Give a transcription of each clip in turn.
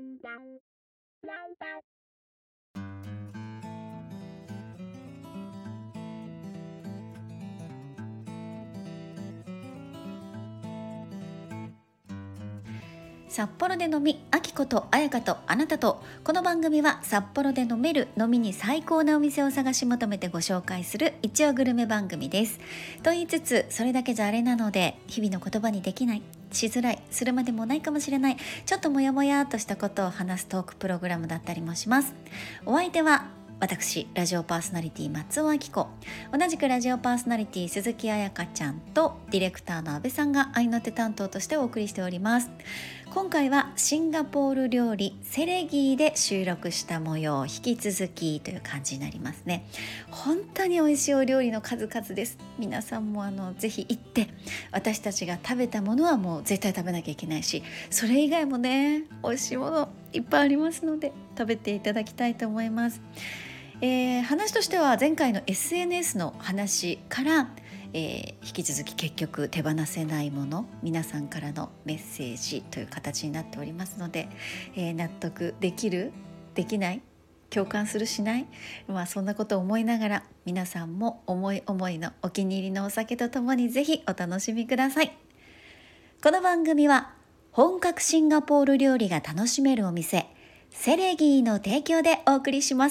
札幌で飲み、あきことあやかとあなたと。この番組は札幌で飲める、飲みに最高なお店を探し求めてご紹介する一応グルメ番組です。と言いつつ、それだけじゃあれなので、日々の言葉にできない、しづらい、するまでもないかもしれない、ちょっともやもやっとしたことを話すトークプログラムだったりもします。お相手は私、ラジオパーソナリティ松尾明子、同じくラジオパーソナリティ鈴木彩香ちゃんとディレクターの阿部さんが合いの手担当としてお送りしております。今回はシンガポール料理セレギーで収録した模様、引き続きという感じになりますね。本当に美味しいお料理の数々です。皆さんもぜひ行って、私たちが食べたものはもう絶対食べなきゃいけないし、それ以外もね、美味しいものいっぱいありますので食べていただきたいと思います。話としては前回の SNS の話から、引き続き結局手放せないもの、皆さんからのメッセージという形になっておりますので、納得できる、できない、共感する、しない、そんなことを思いながら、皆さんも思い思いのお気に入りのお酒とともにぜひお楽しみください。この番組は本格シンガポール料理が楽しめるお店セレギーの提供でお送りします。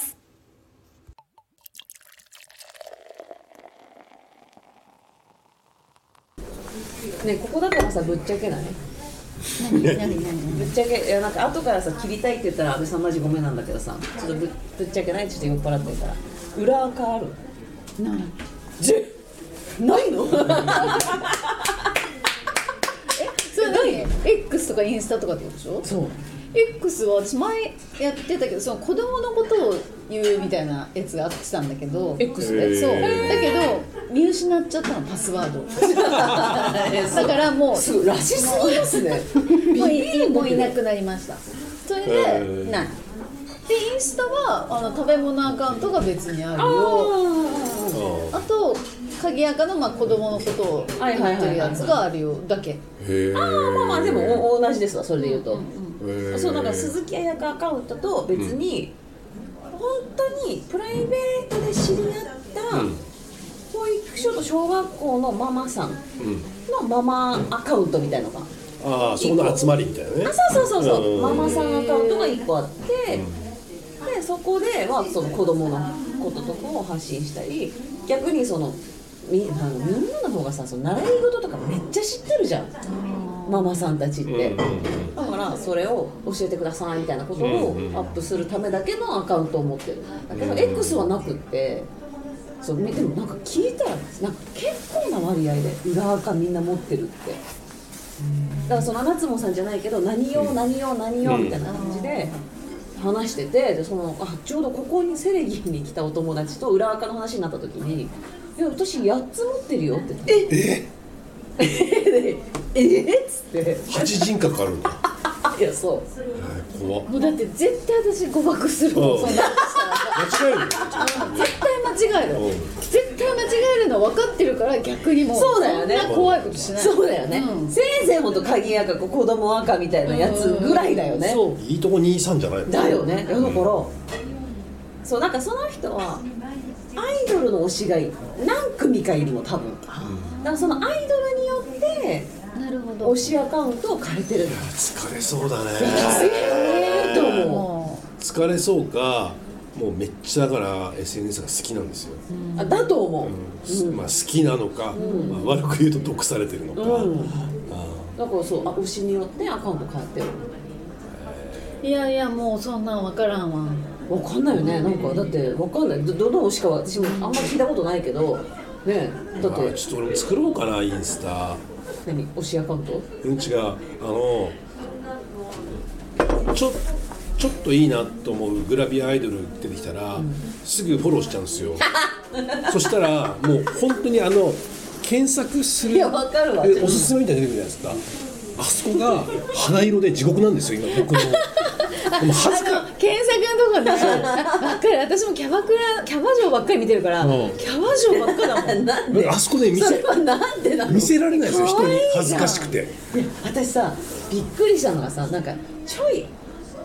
ね、ここだからさ、ぶっちゃけない何ぶっちゃけ、なんか後からさ、切りたいって言ったら安倍さんマジごめんなんだけどさ、ちょっとぶっちゃけない、ちょっと酔っ払ってるから裏垢ある？ないの？ それ何？ X とかインスタとかってことでしょ？ そう。 X は私前やってたけど、その子供のことを言うみたいなやつがあってたんだけど X で？ そうだけど見失っちゃったの、パスワードだからもうすぐらしすぎますねもういなくなりました。それでないで、インスタは食べ物アカウントが別にあるよ。あと鍵垢の子供のことを言ってるやつがあるよだけ。 まあでも同じですわ、それで言うと。そう、だから鈴木彩香アカウントと別に、本当にプライベートで知り合った保育所と小学校のママさんのママアカウントみたいなのが、 そこの集まりみたいなね。 そうママさんアカウントが1個あって、でそこではその子供のこととかを発信したり、逆にみんなの方がさ、その習い事とかめっちゃ知ってるじゃん、ママさんたちって。だからそれを教えてくださいみたいなことをアップするためだけのアカウントを持ってる。だけど X はなくって、でもなんか聞いたらなんか結構な割合で裏垢みんな持ってるって。だから夏もさんじゃないけど、何よみたいな感じで話してて、でちょうどここにセレギーに来たお友達と裏垢の話になった時に、いや私8つ持ってるよって言って、っつって 8人格あるんだいやそう、 怖っ。 もうだって絶対私誤爆するもん、そんな間違えるよ絶対間違える、絶対間違えるの分かってるから、逆にもうそうだよね、 そんな怖いことしない。 そうだよね、せいぜいほんと鍵垢か子供赤みたいなやつぐらいだよね。 そういいとこ23じゃないのだよね。だからそう、なんかその人はアイドルの推しが何組かいるの多分。だからそのアイドルによってなるほど、 推しアカウントを借りてるの。 疲れそうだね。 と思疲れそうか、もうめっちゃだから SNS が好きなんですよ。 う。だと思う。 好きなのか、悪く言うと毒されてるのか。 だからそう、推しによってアカウント変わってる。 いやいや、もうそんなん分からんわ。 わかんないよね。なんかだってわかんない。どの推しかは私もあんま聞いたことないけどね。だってちょっと俺も作ろうかな、インスタ。 何、推しアカウント？ 違う、ちょっといいなと思うグラビアアイドル出てきたら、すぐフォローしちゃうんですよそしたらもう本当に検索する、 いやわかるわ、 おすすめみたいに出てくるじゃないですか。あそこが肌色で地獄なんですよ、今僕の。でも恥ずか検索のとこね、ばっかり。私もキャバ嬢ばっかり見てるから、キャバ嬢ばっかだもん。 なんであそこでそれはなんでなの？ 見せられないですよ、人に恥ずかしくて。 いや私さ、びっくりしたのがさ、なんかちょい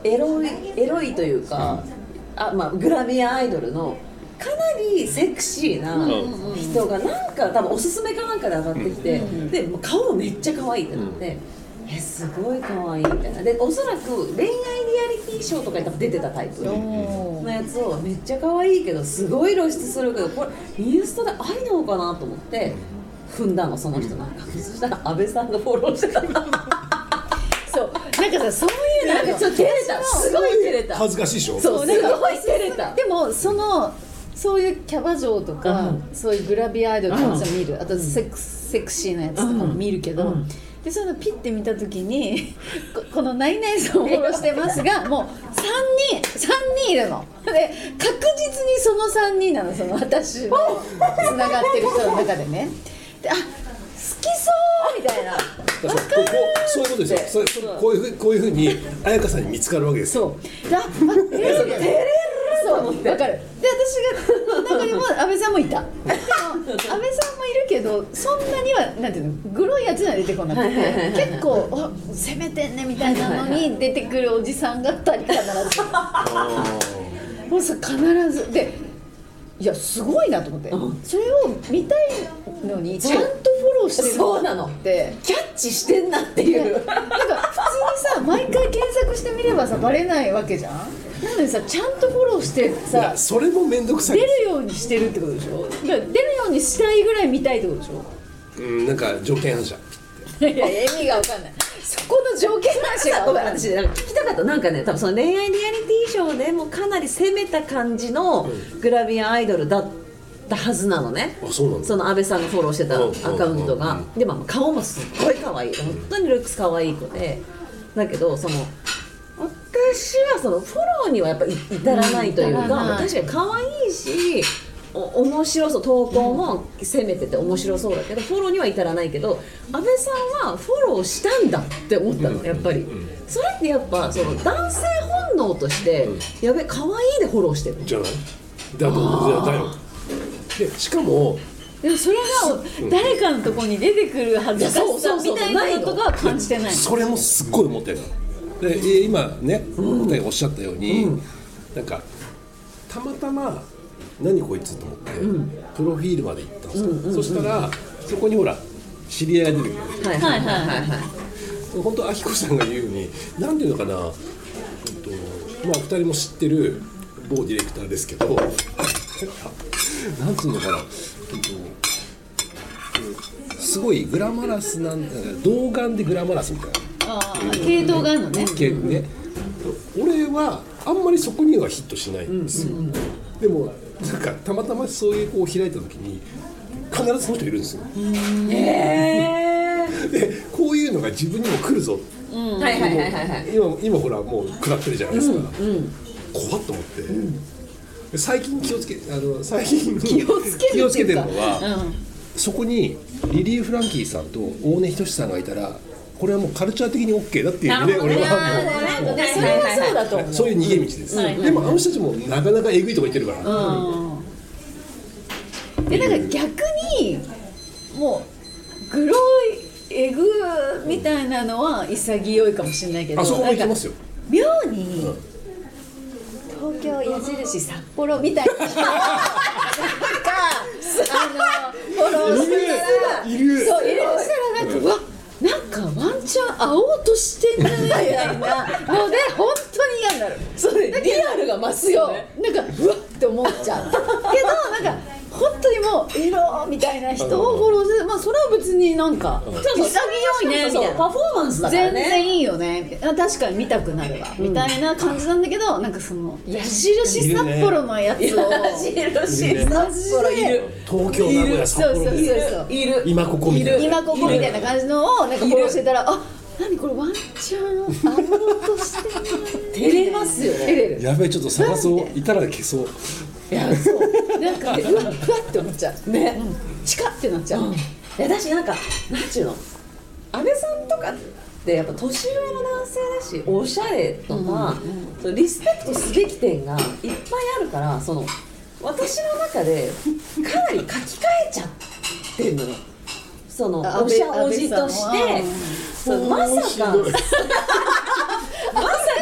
エロいというか、グラビアアイドルのかなりセクシーな人がなんか多分おすすめかなんかで上がってきて、でもう顔めっちゃ可愛いってなって、すごい可愛いみたいな。でおそらく恋愛リアリティショーとかに多分出てたタイプのやつを、めっちゃ可愛いけどすごい露出するけど、これインスタで愛なのかなと思って踏んだの、その人なんか。そしたら安倍さんがフォローしてた。 そうなんかさ、そういうなんかちょっと照れた、すごい照れた。 恥ずかしいでしょ。 そう、すごい照れた。 でもそういうキャバ嬢とか、そういうグラビアアイドルとかも見る、あとセクシーなやつとかも見るけど、でそういうのピッて見た時にこの何々さんをフォローしてますがもう3人いるので、確実にその3人なの、その私のつながってる人の中でね。で、好きそうみたいな、 そういうことですよ。こういうふうに彩香さんに見つかるわけですよ。 そうで、照れるそう分かる。で、私が中にも安倍さんもいた。でも安倍さんもいるけど、そんなにはなんていうの、グロいやつには出てこなくて、結構攻めてんねみたいなのに出てくるおじさんが2人必ずもうさ、必ずで、いやすごいなと思って、それを見たいのにちゃんとフォローしてる。 そうなのってキャッチしてんなっていう。 なんか普通にさ、毎回検索してみればさバレないわけじゃん。なのにさ、ちゃんとフォローしてさ、 それも面倒くさい。 出るようにしてるってことでしょ。だから出るようにしたいぐらい見たいってことでしょ。 なんか条件反射。 いや意味が分かんない。そこの条件反射が分かんない。 私なんか聞きたかった。なんかね、多分その恋愛リアリティショーでもかなり攻めた感じのグラビアアイドルだったはずなのね。 あ、そうなんだ。 その安倍さんがフォローしてたアカウントが。でも顔もすっごい可愛い。本当にルックス可愛い子で。だけどその私はそのフォローにはやっぱ至らないというか、確かに可愛いし面白そう、投稿も攻めてて面白そうだけどフォローには至らないけど、安倍さんはフォローしたんだって思ったの、やっぱり。それってやっぱその男性本能として、やべ可愛いでフォローしてるじゃないだよ。でしかもでもそれが誰かのところに出てくる恥ずかしさみたいなことが感じてない。 それもすっごい思ってる。で今ね、お二人おっしゃったように、なんかたまたま何こいつと思って、プロフィールまで行ったんですよ。そしたらそこにほら知り合いが出てくる。本当、あきこさんが言うように、なんていうのかな、二人も知ってる某ディレクターですけど、なんていうのかな、すごいグラマラスなんだ、童顔でグラマラスみたいな。 系統があるのね。 俺はあんまりそこにはヒットしないんですよ。でもなんかたまたまそういう子を開いた時に必ずその人いるんですよ。でこういうのが自分にも来るぞ。今ほらもう食らってるじゃないですか。怖っと思って。最近気をつけてるのは、そこにリリー・フランキーさんと大根仁さんがいたら、これはもうカルチャー的に OK だっていう意味で、俺はもうそれはそうだと思う。 そういう逃げ道です。でもあの人たちもなかなかえぐいとこ行ってるから。 でなんか逆にもうグロいエグみたいなのは潔いかもしれないけど、 あそこも行きますよ。 妙に東京矢印札幌みたいな人をなんかフォローしてたら、 いるそう入れしたらなんか、なんかワンチャン会おうとしてるみたいなので本当に嫌になる。 それリアルが増すよね。 なんかうわって思っちゃうけど、なんか本当にもうエロみたいな人をフォローして、まあそれは別になんか潔いねみたいな、 パフォーマンスだからね、 全然いいよね、確かに見たくなるわみたいな感じなんだけど、なんかその矢印札幌のやつを矢印札幌いる、 東京名古屋札幌でいる、 今ここみたいな、 今ここみたいな感じのをなんかフォローしてたら、あ、何これワンチャン会おうとしてる照れますよね。 照れる。 やべえ、ちょっと探そう、いたら消そう。 いや、そうなんかうわって思っちゃうね、チカってなっちゃう。 私なんかなんちゅうの、安倍さんとかってやっぱ年上の男性だし、おしゃれとか、そのリスペクトすべき点がいっぱいあるから、その私の中でかなり書き換えちゃってるのよ。そのおしゃおじとして、まさか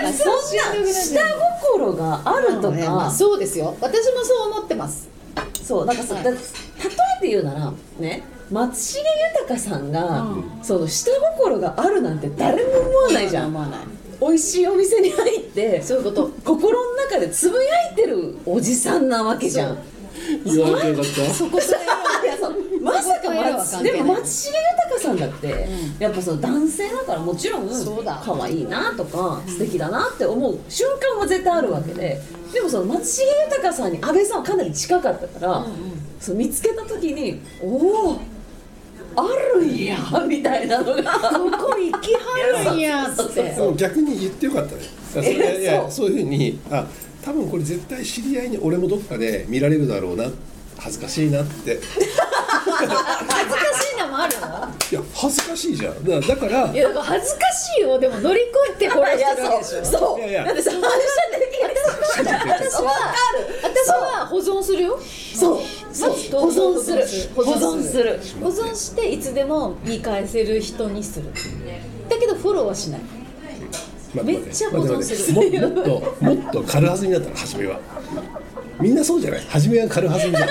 そんな下心があるとか、 そうですよ、私もそう思ってます。 そうなんかさ、例えて言うならね、松重豊さんが、その下心があるなんて誰も思わないじゃん。 思わない。 美味しいお店に入ってそういうこと。 心の中でつぶやいてるおじさんなわけじゃん。 言われてよかった。 そこといやそうまさかでも松重豊さんだって、やっぱその男性だからもちろん可愛いなとか素敵だなって思う瞬間は絶対あるわけで、でもその松重豊さんに阿部さんはかなり近かったから、その見つけた時におおあるんやみたいなのがここ行きはるんやっつって。 逆に言ってよかったね。いやそういうふうに多分これ絶対知り合いに俺もどっかで見られるだろうな、恥ずかしいなって恥ずかしいのもあるの？ いや恥ずかしいじゃん。だからいやだから恥ずかしいよ。でも乗り越えてこれしてるわけでしょ。 そういやだってさ反射的に私は保存するよ。 そう保存する保存していつでも見返せる人にする。だけどフォローはしない。めっちゃ保存する。 もっと軽はずみだったら初めはみんなそうじゃない。初めは軽はずみじゃん。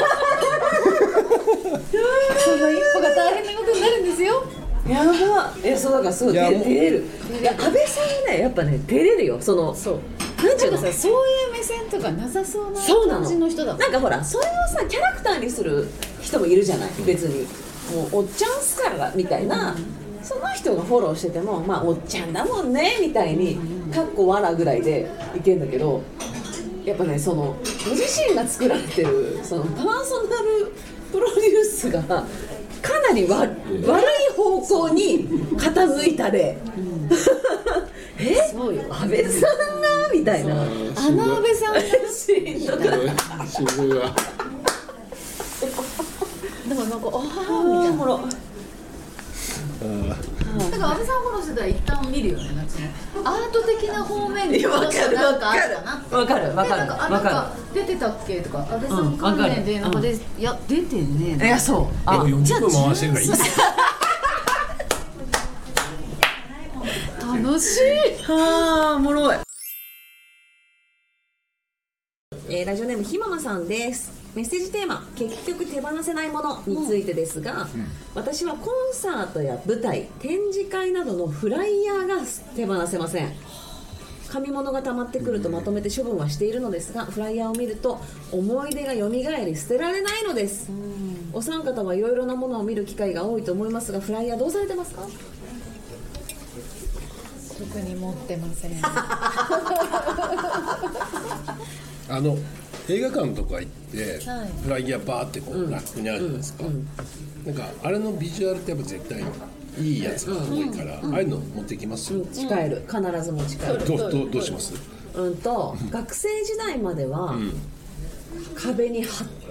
その一歩が大変なことになるんですよ。 やばいやそうだからすごい照れる。いや安倍さんはねやっぱね照れるよ。そのそうなんていうのさ、そういう目線とかなさそうな感じの人だもん。 なんかほらそれをさキャラクターにする人もいるじゃない。別にもうおっちゃんすからみたいな、その人がフォローしててもまあおっちゃんだもんねみたいにかっこわらぐらいでいけんだけど、やっぱねそのご自身が作られてるそのパーソナルプロデュースがかなり悪い方向に傾いたで、 そうよ。 安倍さんがみたいな、 安倍さんがしんどかった。 しんどいわ。 でもなんかみたいな。だから安倍さんフォローしてたら一旦見るよね。なんかアート的な方面にわかるなんかあったなって。 わかるなんか出てたっけとか安倍さん関連でなんかで、いや出てねえ。 いやそう 40分回してるからいい。 楽しい。 はあおもろい。ラジオネームひままさんです。メッセージテーマ結局手放せないものについてですが、私はコンサートや舞台展示会などのフライヤーが手放せません。紙物が溜まってくるとまとめて処分はしているのですが、フライヤーを見ると思い出がよみがえり捨てられないのです。お三方はいろいろなものを見る機会が多いと思いますが、フライヤーどうされてますか？ 特に持ってません。 映画館とか行って、フライヤーバーってこうラックにあるじゃないですか。なんかあれのビジュアルってやっぱ絶対いいやつが多いから、ああいうの持ってきますよ。 持ち帰る、必ず持ち帰る。 どうします？ 学生時代までは壁に貼って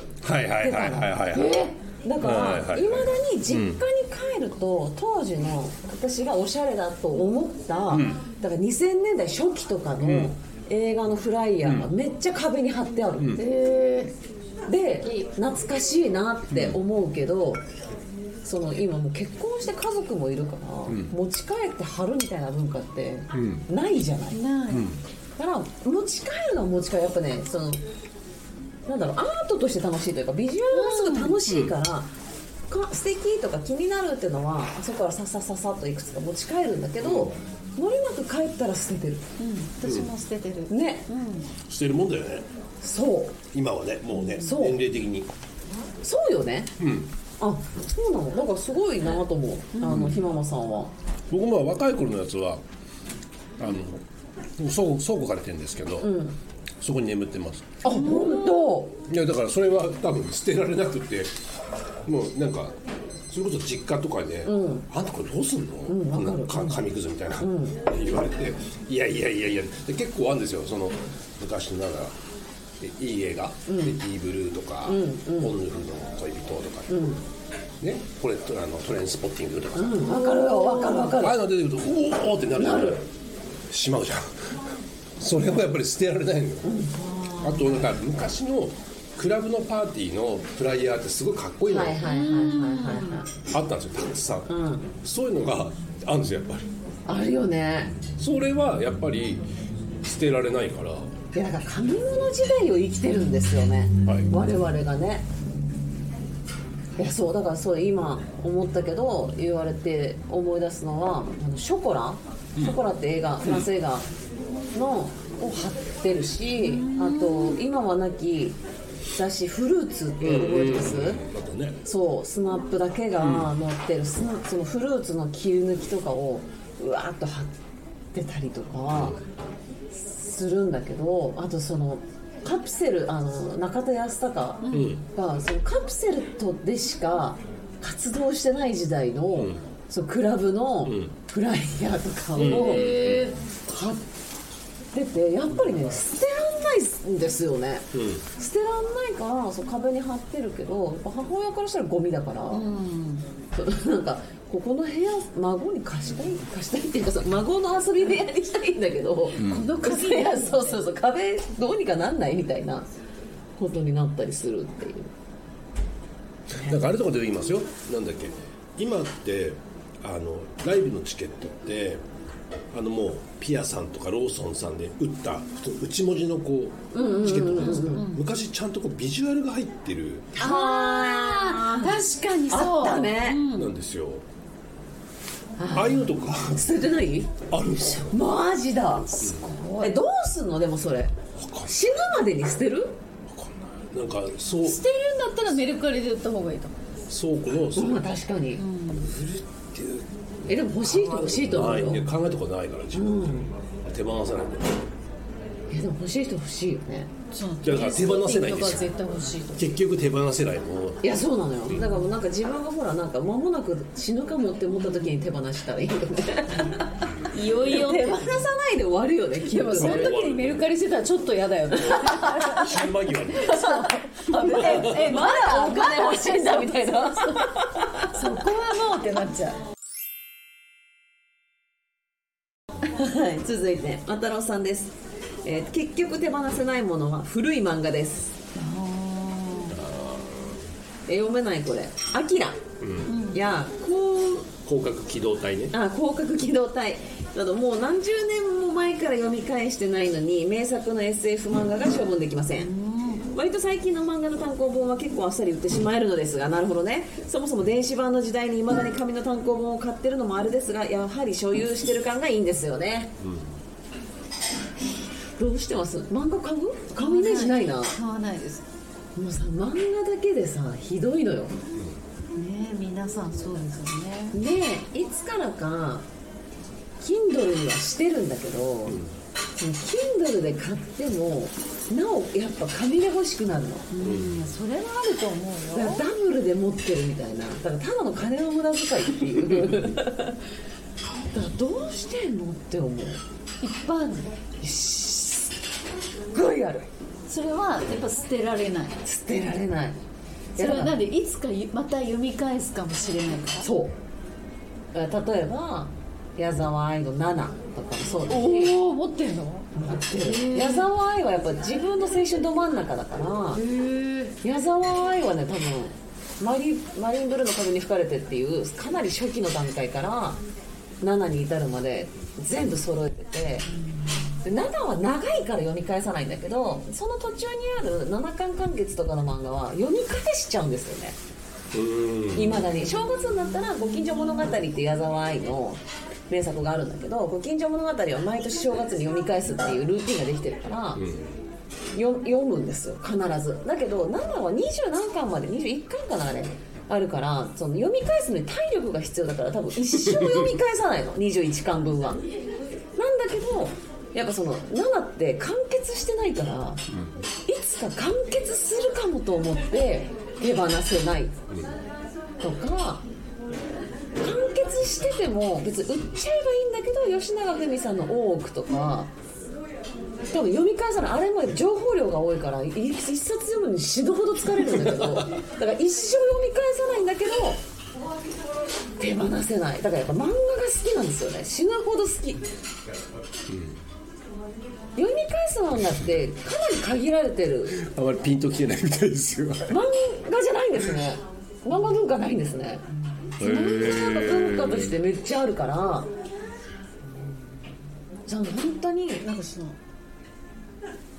だからいまだに実家に帰ると当時の私がおしゃれだと思っただから2000年代初期とかの映画のフライヤーがめっちゃ壁に貼ってある。で懐かしいなって思うけど、その今もう結婚して家族もいるから、持ち帰って貼るみたいな文化ってないじゃない。だから持ち帰るのは持ち帰る。やっぱねそのなんだろう、アートとして楽しいというかビジュアルがすごい楽しいから、素敵とか気になるっていうのはあそこからさっといくつか持ち帰るんだけど、もれなく帰ったら捨ててる。 私も捨ててるね。 捨てるもんだよね。 そう今はねもうね年齢的にそうよね。あ、そうなの。だからすごいなと思う。ひままさんは。 僕も若い頃のやつは倉庫借りてるんですけど、そこに眠ってます。 あ、本当。 いやだからそれは多分捨てられなくて、もうなんかそれこそ実家とかで、あんたこれどうすんの？なんか紙くずみたいな、言われて、いやで結構あるんですよ。その昔のなんかいい映画、ディーブルーとか、ポンヌフの恋人とか、ね、これトレインスポッティングとかさ、 わかるよ、わかる。 ああいうの出てくるとおおってなるじゃん。しまうじゃん。それはやっぱり捨てられないのよ。あとなんか昔のクラブのパーティーのフライヤーってすごいかっこいいのよ。あったんですよ、たくさん。そういうのがあるんですよ、やっぱり。 あるよね。 それはやっぱりてられないから。 いやだから紙物時代を生きてるんですよね、 はい、 我々がね。いやそうだからそう今思ったけど言われて思い出すのはショコラって映画、フランス映画のを貼ってるし、あと今はなき雑誌フルーツって覚えてます？ ね、 そうスナップだけが載ってる、そのフルーツの切り抜きとかをうわーっと貼ってたりとかするんだけど、あとそのカプセル中田泰孝がそのカプセルとでしか活動してない時代の、そのクラブのフライヤーとかを貼ってて、やっぱりね捨てらんないんですよね、捨てらんないからそう壁に貼ってるけど、やっぱ母親からしたらゴミだから、なんかここの部屋孫に貸したいっていうかさ、孫の遊び部屋にしたいんだけど、この壁そう壁どうにかなんないみたいなことになったりするっていう。 なんかあれとかで言いますよ。なんだっけ、今ってライブのチケットってもうピアさんとかローソンさんで売った内文字のこうチケットなんですけど、昔ちゃんとこうビジュアルが入ってる、 確かにそうあったね、 なんですよ。ああいうのとか捨ててない？ あるんですよ。 マジだ。すごい。どうすんの？でもそれ死ぬまでに捨てる？ わかんない。なんかそう捨てるんだったらメルカリで売った方がいいと思う。 倉庫の確かに、 売るっていうでも欲しいと思うよ。 考えたことないから自分、手放さないんだよ。 でも欲しい人欲しいよね。 だから手放せないんですよ。 絶対欲しいと。 結局手放せないもう。 いやそうなのよ。だからなんか自分がほらなんか間もなく死ぬかもって思った時に手放したらいいよね。 いよいよ手放さないで終わるよね。 でもその時にメルカリしてたらちょっと嫌だよね。 死ぬ間際にまだお金欲しいんだみたいな。 そこはもうってなっちゃう。 はい、続いてあたろうさんです。結局手放せないものは古い漫画です。読めないこれ。アキラ、や広角機動隊ね。 広角機動隊などもう何十年も前から読み返してないのに名作の SF 漫画が処分できません。割と最近の漫画の単行本は結構あっさり売ってしまえるのですが、なるほどね。そもそも電子版の時代に未だに紙の単行本を買ってるのもあれですが、やはり所有してる感がいいんですよね。どうしてます？漫画買うイメージないな。 買わないです。 もうさ漫画だけでさひどいのよ。 ね皆さんそうですよね。 でいつからか Kindle にはしてるんだけど、その Kindle で買ってもなおやっぱ紙で欲しくなるの。 それはあると思うよ。 だからダブルで持ってるみたいな。だからただの金の無駄遣いっていうだからどうしてんのって思う。 いっぱいあるの。 すっごいある。 それはやっぱ捨てられない。 捨てられない。 それはなんでいつかまた読み返すかもしれないから。 そう例えば矢沢愛の7とかもそうだし。 おお持ってんの？ 持ってる。矢沢愛はやっぱ自分の青春ど真ん中だから、矢沢愛はね多分マリンブルーの風に吹かれてっていうかなり初期の段階から7に至るまで全部揃えてて、で7は長いから読み返さないんだけど、その途中にある7巻完結とかの漫画は読み返しちゃうんですよね。いまだに正月になったら「ご近所物語」っていう矢沢愛の名作があるんだけど、ご近所物語は毎年正月に読み返すっていうルーティンができてるから、読むんですよ必ず。だけど7は20何巻まで21巻かなあれあるから、その読み返すのに体力が必要だから多分一生読み返さないの21巻分は。なんだけどやっぱその7って完結してないから、いつか完結するかもと思って手放せないとか、完結してても別に売っちゃえばいいんだけど、吉永文さんの大奥とか多分読み返さない。あれも情報量が多いから一冊読むのに死ぬほど疲れるんだけどだから一生読み返さないんだけど手放せない。だからやっぱ漫画が好きなんですよね。死ぬほど好き。読み返す漫画ってかなり限られてる。 あまりピンときてないみたいですよ。 漫画じゃないんですね。漫画文化ないんですね。漫画の文化としてめっちゃあるから、じゃあ本当になんかその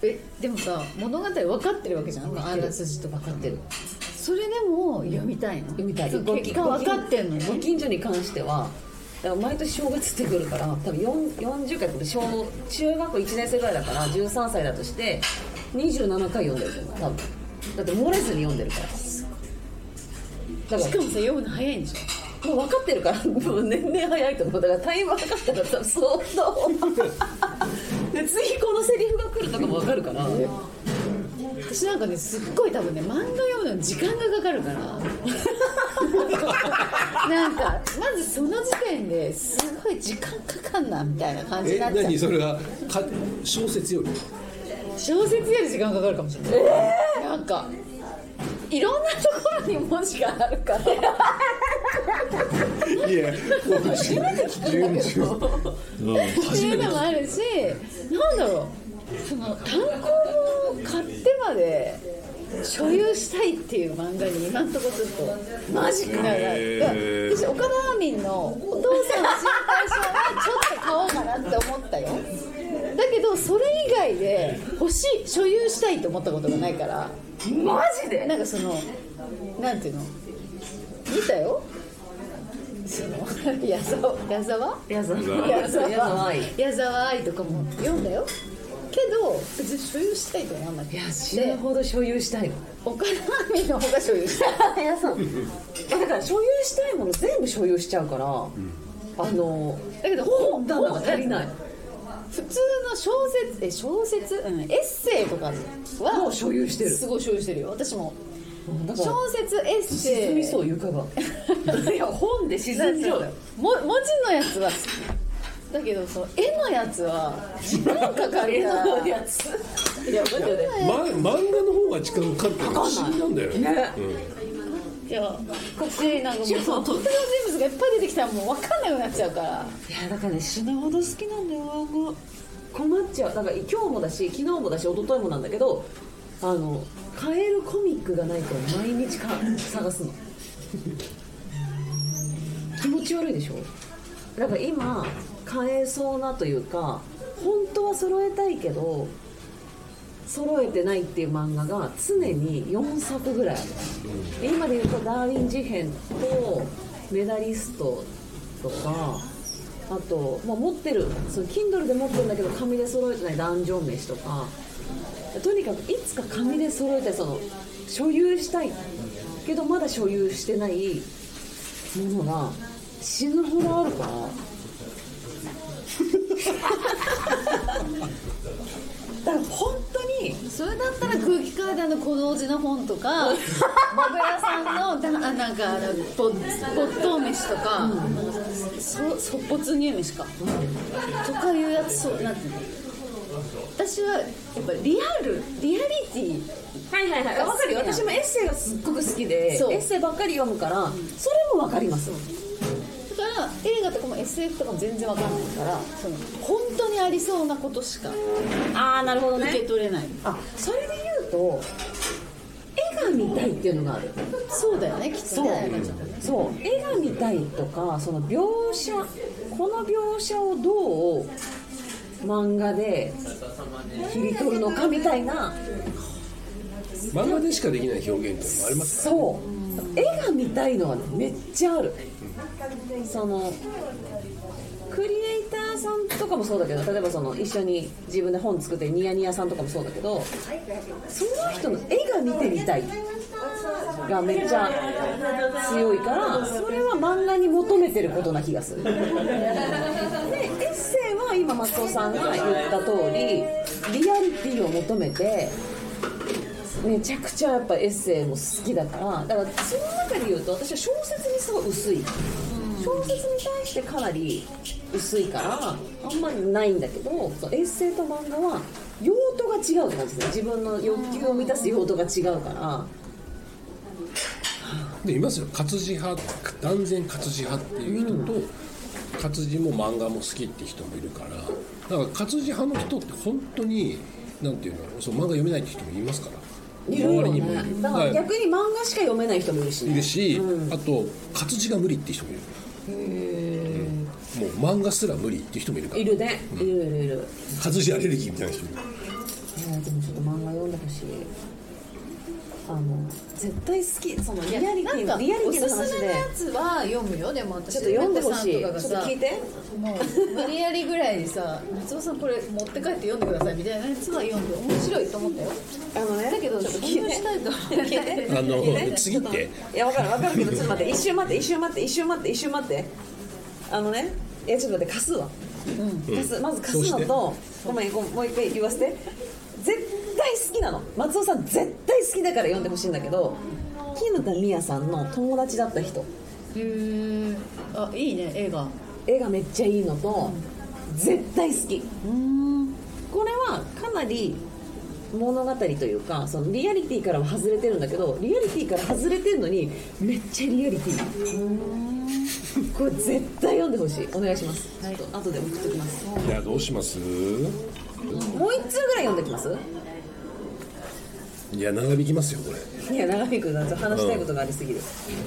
でもさ物語分かってるわけじゃん、あらすじとか分かってる。 それでも読みたいの？ 読みたい。 結果分かってんのに。 ご近所に関してはだから毎年正月ってくるから多分40回って中学校1年生ぐらいだから13歳だとして27回読んでると思う多分。だって漏れずに読んでるから。 しかもさ読むの早いんでしょ。 もう分かってるからもう年々早いと思う。だからタイム分かったら多分相当で次このセリフが来るとかも分かるから私なんかねすっごい多分ね漫画読むのに時間がかかるからなんかまずその時点ですごい時間かかんなみたいな感じになっちゃう。 何それが小説より小説より時間かかるかもしれない、なんかいろんなところに文字があるからいや初めて聞くんだけどっていうのもあるし、なんだろうその単行本を買ってまで所有したいっていう漫画に今んとこちょっとマジか私岡田アーミンのお父さんの心配性はちょっと買おうかなって思ったよ。だけどそれ以外で所有したいと思ったことがないから。 マジでなんかそのなんていうの見たよその矢沢愛とかも読んだよけど別に所有したいと思わなくて、 死ぬほど所有したいの。 岡田アーミンの方が所有したい。 いやそうだから所有したいもの全部所有しちゃうから、だけど本棚が足りない。 普通の小説、エッセイとかはもう所有してる。 すごい所有してるよ私も。 だから小説エッセイ沈みそう床がいや本で沈んじゃう。 文字のやつは好きだけどそう絵のやつは時間かかるから絵のやついや待ってね漫画の方が時間かかるから不思議なんだよね。 いや私なんかもうその特定の人物がいっぱい出てきたらもう分かんなくなっちゃうから。 いやだからね死ぬほど好きなんだよ漫画。困っちゃう。だから今日もだし昨日もだし一昨日もなんだけど買えるコミックがないと毎日探すの気持ち悪いでしょ。だから今買えそうなというか本当は揃えたいけど揃えてないっていう漫画が常に4作ぐらいある。今で言うとダーウィン事変とメダリストとかあと、持ってるその Kindle で持ってるんだけど紙で揃えてないダンジョン飯とかとにかくいつか紙で揃えて所有したいけどまだ所有してないものが死ぬほどあるからだから本当にそれだったら空気階段の小道寺の本とかもぐらさんのなんか没頭飯とか、そっぽつ入飯か、とかいうやつそうなんていうの私はやっぱリアリティはい分かるよ。私もエッセイがすっごく好きでエッセイばっかり読むからそれも分かります。 だから映画とかも SF とかも全然わかんないから本当にありそうなことしかなるほどね受け取れない。 それで言うと絵が見たいっていうのがある。 そうだよねきっとね。 そう絵が見たいとかその描写この描写をどう漫画で切り取るのかみたいな漫画でしかできない表現っていうのもありますからね。 そう絵が見たいのはねめっちゃある。そのクリエイターさんとかもそうだけど例えば一緒に自分で本作ってるニヤニヤさんとかもそうだけどその人の絵が見てみたいがめっちゃ強いからそれは漫画に求めてることな気がする。でエッセイは今松尾さんが言った通りリアリティを求めてめちゃくちゃやっぱエッセイも好きだからその中で言うと私は小説にすごい薄い。小説に対してかなり薄いからあんまりないんだけどエッセイと漫画は用途が違うって感じですね。自分の欲求を満たす用途が違うからでいますよ活字派断然活字派っていう人と、活字も漫画も好きって人もいるからだから活字派の人って本当になんていうの漫画読めないって人もいますからいるよね。だから逆に漫画しか読めない人もいるし、ね、 あと活字が無理っていう人もいる。もう漫画すら無理っていう人もいるから。 いるね、いる活字アレルギーみたいな人もいる。 でもちょっと漫画読んでほしい。絶対好き、そのリアリティのなんかおす話すめのやでつは読むよ。でも私ちょっと読んでほしい。ちょっと梅子さんとかがさ聞いて。 もう無理やりぐらいにさ松尾さんこれ持って帰って読んでくださいみたいなやつは読んで面白いと思ったよ。だけどちょっとそん聞いてなしたいと思って次っていや、わかるけど、ちょっと待って、一周待って、いや、ちょっと待って、貸すわ。まず貸すのと、ごめん、もう一回言わせて。絶対好きなの。松尾さん絶対好きだから読んでほしいんだけど、絹田美也さんの友達だった人。 あ、いいね、映画。 絵がめっちゃいいのと、絶対好き。これはかなり物語というか、そのリアリティからは外れてるんだけど、リアリティから外れてるのにめっちゃリアリティ。これ絶対読んでほしい。お願いします。ちょっと後で送っておきます。 いやどうします？ もう一通ぐらい読んできます？ いや長引きますよこれ。 いや、長引くな。話したいことがありすぎる。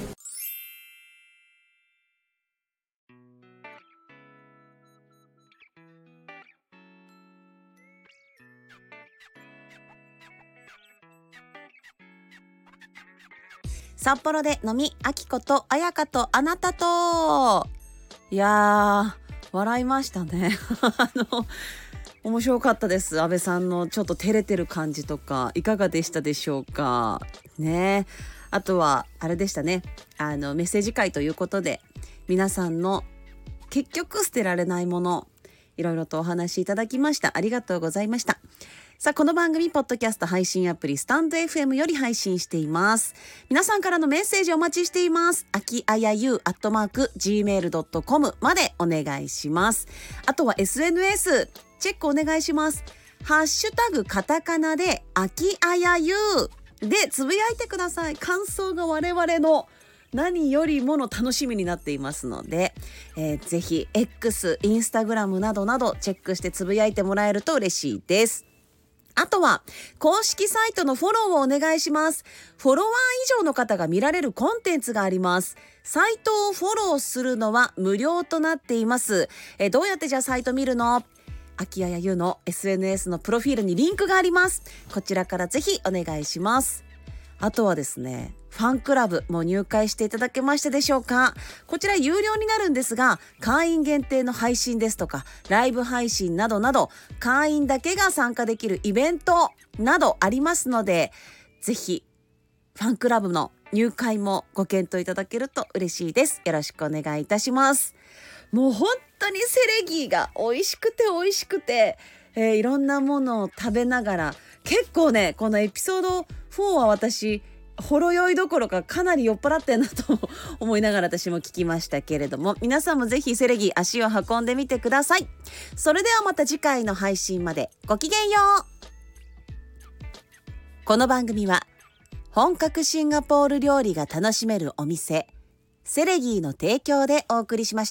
札幌で飲み、あきことあやかとあなたと。いやー笑いましたね面白かったです。安倍さんのちょっと照れてる感じとかいかがでしたでしょうかね。あとはあれでしたね、メッセージ会ということで皆さんの結局捨てられないものいろいろとお話しいただきました。ありがとうございました。さあ、この番組ポッドキャスト配信アプリスタンド FM より配信しています。皆さんからのメッセージお待ちしています。あきあやゆ@gmail.com までお願いします。あとは SNS チェックお願いします。ハッシュタグカタカナであきあやゆでつぶやいてください。感想が我々の何よりもの楽しみになっていますので、ぜひ X、インスタグラムなどなどチェックしてつぶやいてもらえると嬉しいです。あとは公式サイトのフォローをお願いします。フォロワー以上の方が見られるコンテンツがあります。サイトをフォローするのは無料となっています。どうやってじゃあサイト見るの？あきあやゆの SNS のプロフィールにリンクがあります。こちらからぜひお願いします。あとはですね、ファンクラブも入会していただけましたでしょうか？こちら有料になるんですが、会員限定の配信ですとかライブ配信などなど会員だけが参加できるイベントなどありますので、ぜひファンクラブの入会もご検討いただけると嬉しいです。よろしくお願いいたします。もう本当にセレギーが美味しくて、いろんなものを食べながら、結構ねこのエピソード4は私ほろ酔いどころかかなり酔っ払ってんなと思いながら私も聞きましたけれども、皆さんもぜひセレギー足を運んでみてください。それではまた次回の配信までごきげんよう。この番組は本格シンガポール料理が楽しめるお店セレギーの提供でお送りしました。